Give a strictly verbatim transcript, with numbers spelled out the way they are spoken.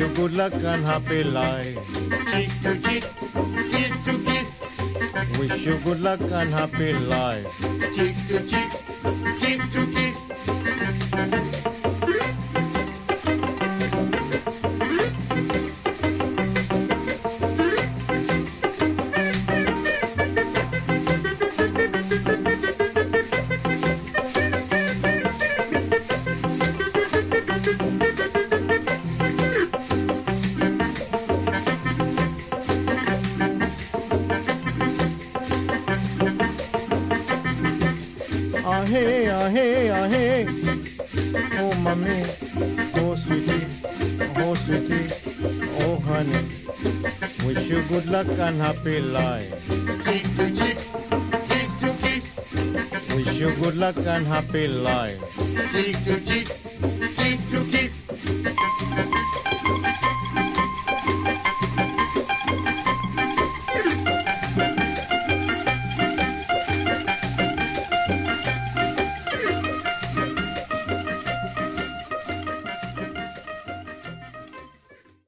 you good luck and happy life. Cheek to cheek, kiss to kiss. Wish you good luck and happy life. Cheek to cheek, kiss to kiss. Ahe, ahe, ahe. Oh, mommy. Oh, sweetie. Oh, sweetie. Oh, honey. Wish you good luck and happy life. Cheek to cheek, kiss to kiss. Wish you good luck and happy life. Cheek to cheek,